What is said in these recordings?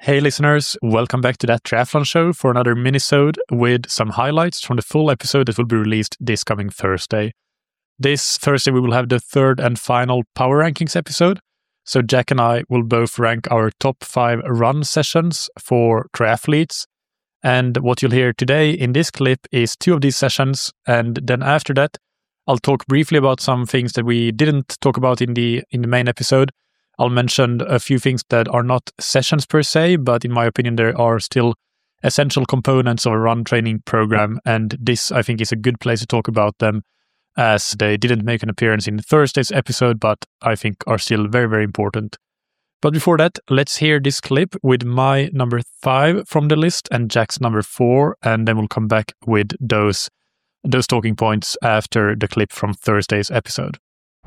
Hey listeners, welcome back to That Triathlon Show for another mini-sode with some highlights from the full episode that will be released this coming Thursday. This Thursday we will have the third and final Power Rankings episode. So Jack and I will both rank our top 5 run sessions for triathletes. And what you'll hear today in this clip is 2 of these sessions. And then after that, I'll talk briefly about some things that we didn't talk about in the main episode. I'll mention a few things that are not sessions per se, but in my opinion, there are still essential components of a run training program. And this, I think, is a good place to talk about them, as they didn't make an appearance in Thursday's episode, but I think are still very, very important. But before that, let's hear this clip with my number 5 from the list and Jack's number 4, and then we'll come back with those talking points after the clip from Thursday's episode.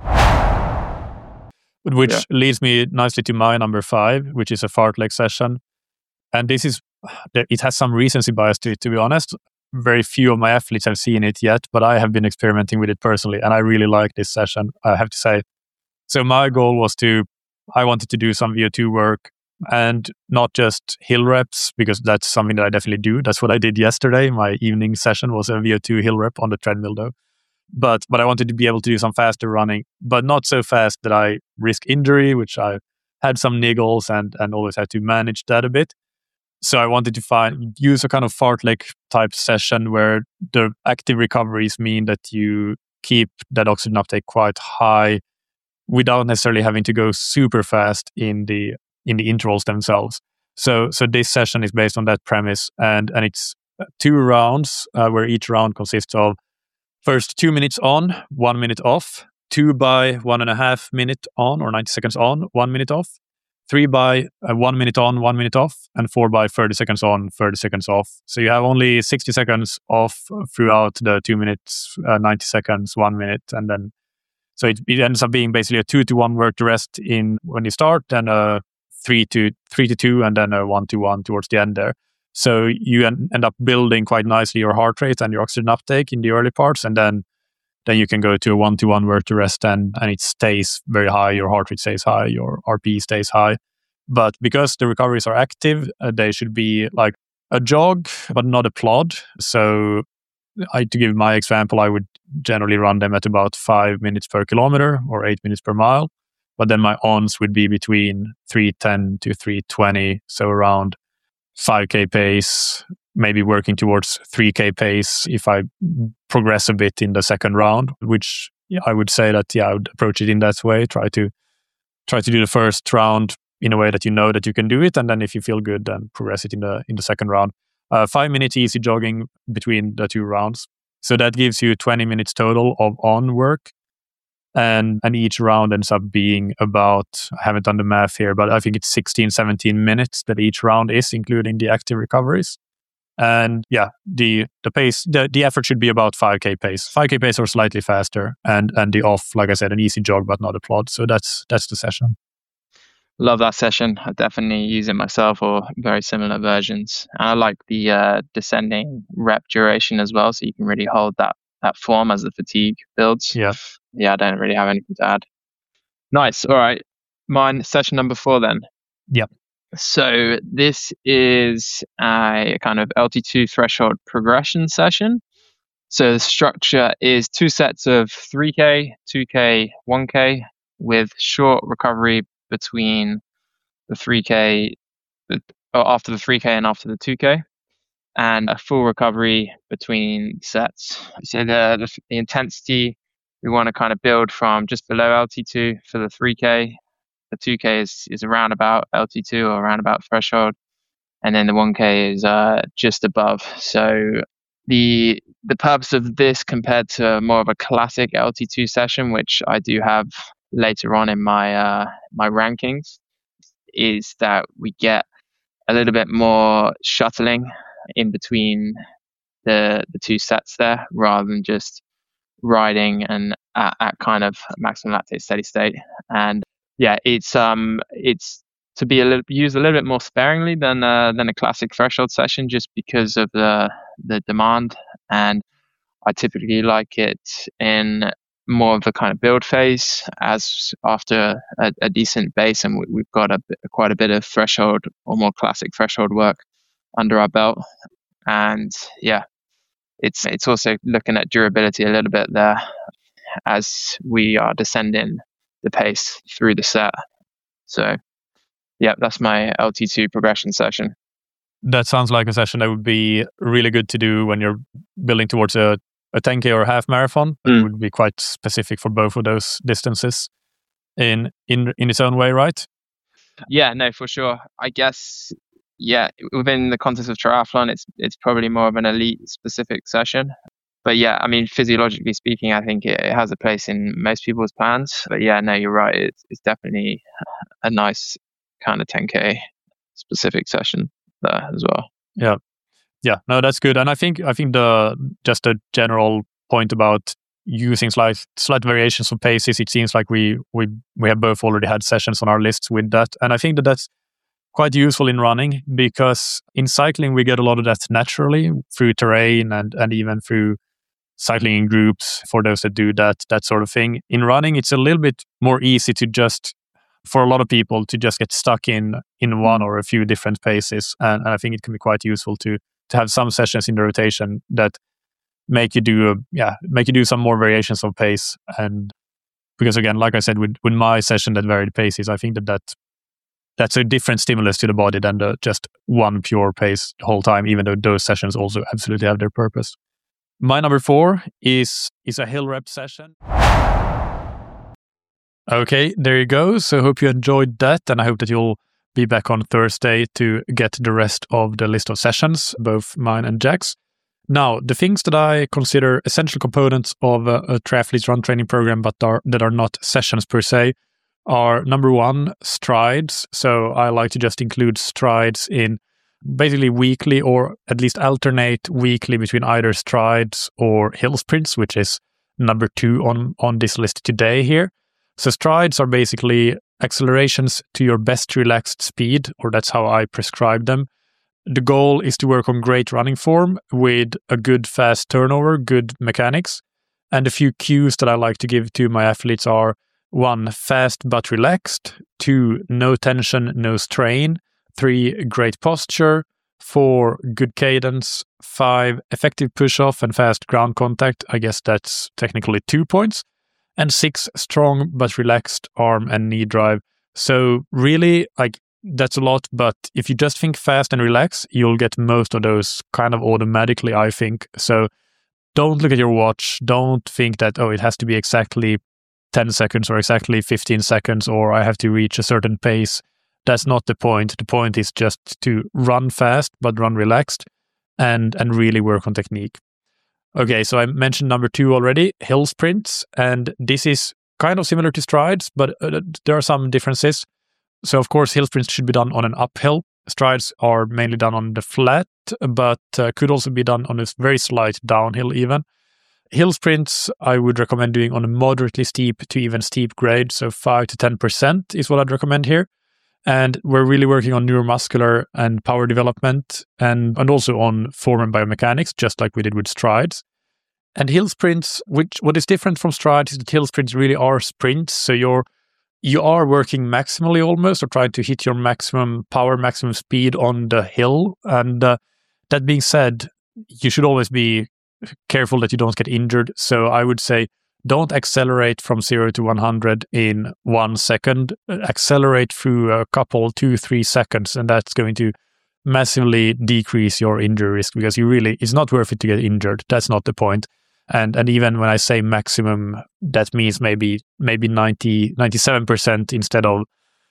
Which leads me nicely to my number 5, which is a fartlek session. And it has some recency bias to it, to be honest. Very few of my athletes have seen it yet, but I have been experimenting with it personally, and I really like this session, I have to say. So my goal was I wanted to do some VO2 work, and not just hill reps, because that's something that I definitely do. That's what I did yesterday. My evening session was a VO2 hill rep on the treadmill though. But I wanted to be able to do some faster running, but not so fast that I risk injury, which I had some niggles and always had to manage that a bit. So I wanted to use a kind of fartlek type session where the active recoveries mean that you keep that oxygen uptake quite high without necessarily having to go super fast in the intervals themselves. So this session is based on that premise, and it's 2 rounds where each round consists of first 2 minutes on, 1 minute off, 2 by 1.5 minute on or 90 seconds on, 1 minute off, 3 by 1 minute on, 1 minute off, and 4 by 30 seconds on, 30 seconds off. So you have only 60 seconds off throughout the 2 minutes, 90 seconds, 1 minute, and then so it ends up being basically a 2-to-1 work to rest in when you start, then a 3-to-2, and then a 1-to-1 towards the end there. So you end up building quite nicely your heart rate and your oxygen uptake in the early parts, and then you can go to a 1-to-1 work to rest, and it stays very high. Your heart rate stays high, your RP stays high. But because the recoveries are active, they should be like a jog, but not a plod. So to give my example, I would generally run them at about 5 minutes per kilometer or 8 minutes per mile. But then my ons would be between 3:10 to 3:20, so around 5K pace, maybe working towards 3K pace if I progress a bit in the second round, which I would say that, I would approach it in that way. Try to do the first round in a way that you know that you can do it. And then if you feel good, then progress it in the second round. 5 minutes easy jogging between the 2 rounds. So that gives you 20 minutes total of on work. And each round ends up being about, I haven't done the math here, but I think it's 16, 17 minutes that each round is, including the active recoveries. And the pace, the effort should be about 5K pace. 5K pace or slightly faster. And the off, like I said, an easy jog, but not a plod. So that's the session. Love that session. I definitely use it myself, or very similar versions. And I like the descending rep duration as well, so you can really hold that form as the fatigue builds. I don't really have anything to add. Nice. All right. Mine, session number 4 then. Yep. So this is a kind of LT2 threshold progression session. So the structure is 2 sets of 3K, 2K, 1K, with short recovery between the 3K, or after the 3K and after the 2K, and a full recovery between sets. So the intensity we want to kind of build from just below LT2 for the 3K. The 2K is around about LT2 or around about threshold, and then the 1K is just above. So the purpose of this, compared to more of a classic LT2 session, which I do have later on in my my rankings, is that we get a little bit more shuttling in between the 2 sets there, rather than just riding and at kind of maximum lactate steady state. And it's to be used a little bit more sparingly than a classic threshold session, just because of the demand. And I typically like it in more of the kind of build phase as after a decent base, and we've got quite a bit of threshold or more classic threshold work under our belt. And yeah, it's also looking at durability a little bit there as we are descending the pace through the set. So yeah, that's my LT2 progression session. That sounds like a session that would be really good to do when you're building towards a 10K or a half marathon. It would be quite specific for both of those distances in its own way, right? Yeah, no, for sure. I guess, yeah, within the context of triathlon, it's probably more of an elite specific session. But yeah, I mean, physiologically speaking, I think it has a place in most people's plans. But yeah, no, you're right. It's definitely a nice kind of 10K specific session there as well. Yeah, no, that's good. And I think just a general point about using slight variations of paces, it seems like we have both already had sessions on our lists with that. And I think that's quite useful in running, because in cycling we get a lot of that naturally through terrain and even through cycling in groups for those that do that sort of thing. In running, it's a little bit more easy to just, for a lot of people, to just get stuck in one or a few different paces. And I think it can be quite useful to have some sessions in the rotation that make you do some more variations of pace. And because again, like I said, with my session that varied paces, I think that's a different stimulus to the body than just one pure pace the whole time, even though those sessions also absolutely have their purpose. My number 4 is a hill rep session. Okay, there you go. So I hope you enjoyed that, and I hope that you'll be back on Thursday to get the rest of the list of sessions, both mine and Jack's. Now, the things that I consider essential components of a triathlete run training program, but that are not sessions per se, are number 1, strides. So I like to just include strides in basically weekly, or at least alternate weekly between either strides or hill sprints, which is number 2 on this list today here. So strides are basically accelerations to your best relaxed speed, or that's how I prescribe them. The goal is to work on great running form with a good fast turnover, good mechanics. And a few cues that I like to give to my athletes are 1, fast but relaxed, 2, no tension, no strain, 3, great posture, 4, good cadence, 5, effective push-off and fast ground contact. I guess that's technically 2 points. And 6, strong but relaxed arm and knee drive. So really, that's a lot, but if you just think fast and relax, you'll get most of those kind of automatically, I think. So don't look at your watch. Don't think that, it has to be exactly 10 seconds or exactly 15 seconds, or I have to reach a certain pace. That's not the point. The point is just to run fast, but run relaxed and really work on technique. Okay, so I mentioned number 2 already, hill sprints, and this is kind of similar to strides, but there are some differences. So of course, hill sprints should be done on an uphill. Strides are mainly done on the flat, but could also be done on a very slight downhill even. Hill sprints, I would recommend doing on a moderately steep to even steep grade, so 5 to 10% is what I'd recommend here. And we're really working on neuromuscular and power development and also on form and biomechanics, just like we did with strides. And hill sprints, what is different from strides is that hill sprints really are sprints. So you are working maximally almost, or trying to hit your maximum power, maximum speed on the hill. And that being said, you should always be careful that you don't get injured. So I would say don't accelerate from 0 to 100 in 1 second. Accelerate through a couple, 2-3 seconds, and that's going to massively decrease your injury risk, because it's not worth it to get injured. That's not the point. And even when I say maximum, that means maybe 97% instead of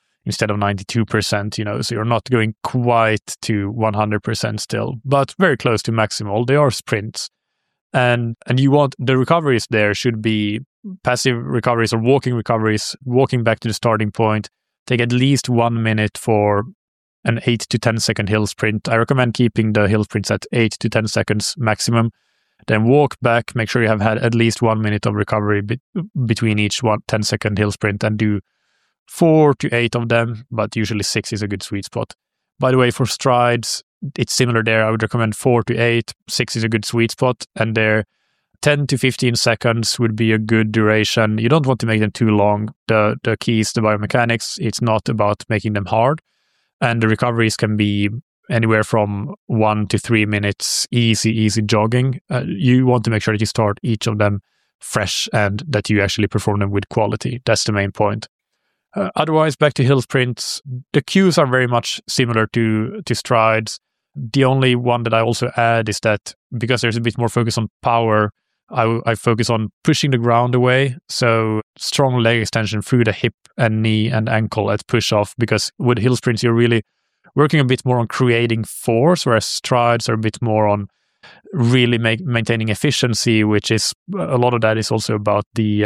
92%, so you're not going quite to 100% still, but very close to maximal. They are sprints. And you want the recoveries there should be passive recoveries or walking recoveries, walking back to the starting point. Take at least 1 minute for an 8 to 10 second hill sprint. I recommend keeping the hill sprints at 8 to 10 seconds maximum. Then walk back, make sure you have had at least 1 minute of recovery between each 10-second hill sprint, and do 4 to 8 of them, but usually 6 is a good sweet spot. By the way, for strides, it's similar there. I would recommend 4 to 8. 6 is a good sweet spot. And there, 10 to 15 seconds would be a good duration. You don't want to make them too long. The key is the biomechanics. It's not about making them hard. And the recoveries can be anywhere from 1 to 3 minutes, easy jogging. You want to make sure that you start each of them fresh and that you actually perform them with quality. That's the main point. Otherwise, back to hill sprints, the cues are very much similar to strides. The only one that I also add is that because there's a bit more focus on power, I focus on pushing the ground away. So strong leg extension through the hip and knee and ankle at push off, because with hill sprints, you're really working a bit more on creating force, whereas strides are a bit more on really maintaining efficiency, which is a lot of that is also about the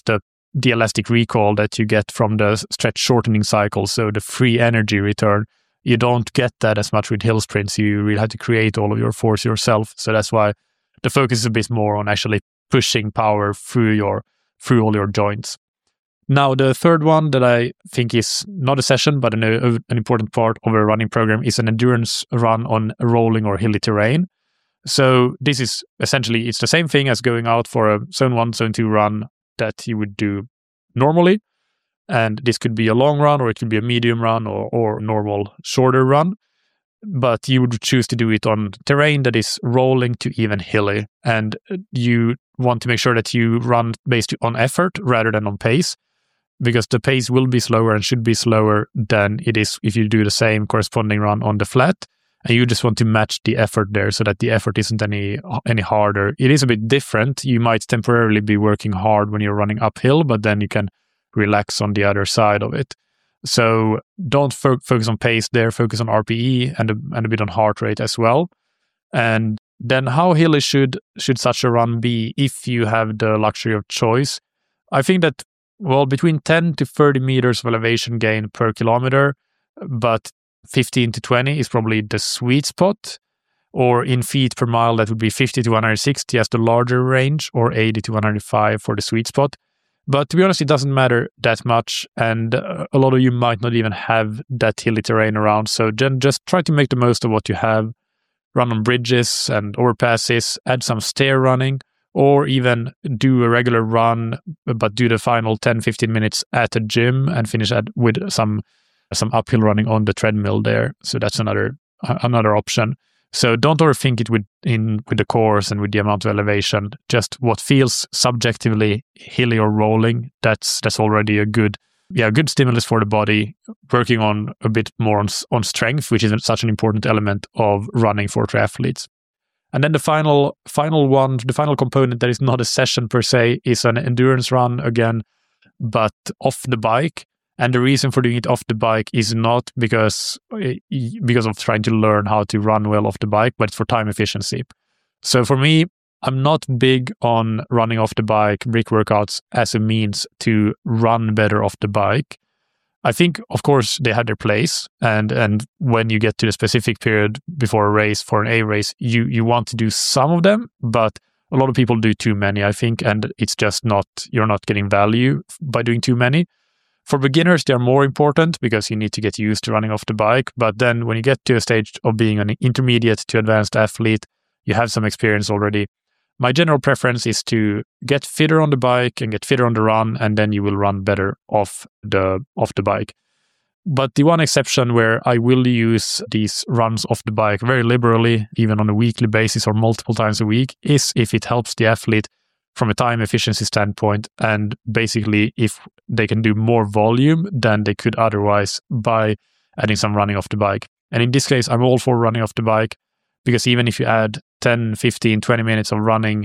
elastic recall that you get from the stretch shortening cycle. So the free energy return, you don't get that as much with hill sprints. You really have to create all of your force yourself. So that's why the focus is a bit more on actually pushing power through all your joints. Now, the third one that I think is not a session, but an important part of a running program is an endurance run on rolling or hilly terrain. So this is essentially, it's the same thing as going out for a zone 1, zone 2 run that you would do normally. And this could be a long run, or it could be a medium run, or normal shorter run. But you would choose to do it on terrain that is rolling to even hilly. And you want to make sure that you run based on effort rather than on pace, because the pace will be slower and should be slower than it is if you do the same corresponding run on the flat. And you just want to match the effort there so that the effort isn't any harder. It is a bit different. You might temporarily be working hard when you're running uphill, but then you can relax on the other side of it. So don't focus on pace there, focus on RPE and a bit on heart rate as well. And then how hilly should such a run be if you have the luxury of choice? I think that, well, between 10 to 30 meters of elevation gain per kilometer, but 15 to 20 is probably the sweet spot. Or in feet per mile, that would be 50 to 160 as the larger range, or 80 to 105 for the sweet spot. But to be honest, it doesn't matter that much, and a lot of you might not even have that hilly terrain around. So just try to make the most of what you have. Run on bridges and overpasses, add some stair running, or even do a regular run, but do the final 10-15 minutes at a gym and finish with some uphill running on the treadmill there. So that's another option. So don't overthink it with the course and with the amount of elevation. Just what feels subjectively hilly or rolling, that's already a good stimulus for the body. Working on a bit more on strength, which is such an important element of running for triathletes. And then the final component that is not a session per se is an endurance run again, but off the bike. And the reason for doing it off the bike is not because of trying to learn how to run well off the bike, but it's for time efficiency. So for me, I'm not big on running off the bike, brick workouts as a means to run better off the bike. I think, of course, they have their place. And when you get to the specific period before a race, for an A race, you want to do some of them, but a lot of people do too many, I think, and it's just you're not getting value by doing too many. For beginners, they're more important because you need to get used to running off the bike. But then when you get to a stage of being an intermediate to advanced athlete, you have some experience already. My general preference is to get fitter on the bike and get fitter on the run, and then you will run better off the bike. But the one exception where I will use these runs off the bike very liberally, even on a weekly basis or multiple times a week, is if it helps the athlete from a time efficiency standpoint, and basically if they can do more volume than they could otherwise by adding some running off the bike. And in this case, I'm all for running off the bike, because even if you add 10, 15, 20 minutes of running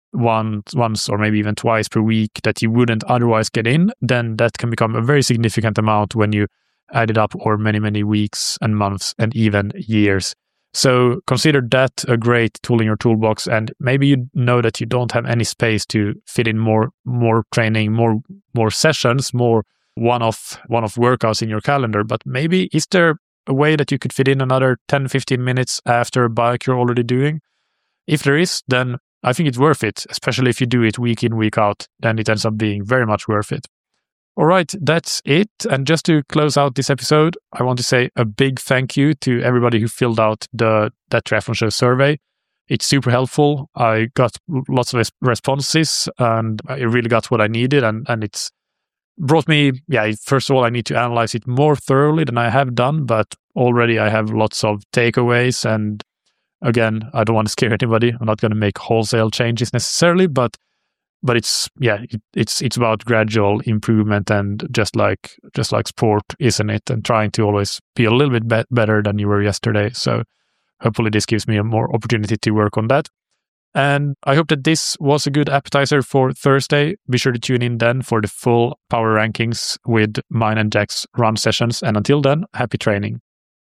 once or maybe even twice per week that you wouldn't otherwise get in, then that can become a very significant amount when you add it up over many, many weeks and months and even years. So consider that a great tool in your toolbox, and maybe you know that you don't have any space to fit in more training, more sessions, more one-off workouts in your calendar. But maybe is there a way that you could fit in another 10-15 minutes after a bike you're already doing? If there is, then I think it's worth it, especially if you do it week in, week out, then it ends up being very much worth it. All right, that's it. And just to close out this episode, I want to say a big thank you to everybody who filled out that Triathlon Show survey. it's super helpful. I got lots of responses and I really got what I needed. And it's brought me, first of all, I need to analyze it more thoroughly than I have done, but already I have lots of takeaways. And again, I don't want to scare anybody. I'm not going to make wholesale changes necessarily, but it's it's about gradual improvement, and just like sport, isn't it? And trying to always be a little bit better than you were yesterday. So hopefully this gives me a more opportunity to work on that. And I hope that this was a good appetizer for Thursday. Be sure to tune in then for the full power rankings with mine and Jack's run sessions. And until then, happy training.